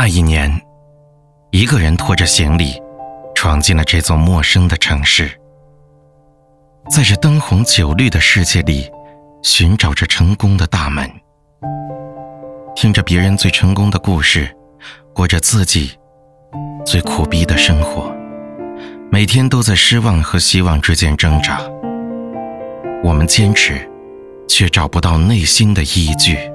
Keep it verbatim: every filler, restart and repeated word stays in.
那一年，一个人拖着行李闯进了这座陌生的城市，在这灯红酒绿的世界里寻找着成功的大门，听着别人最成功的故事，过着自己最苦逼的生活，每天都在失望和希望之间挣扎。我们坚持，却找不到内心的依据。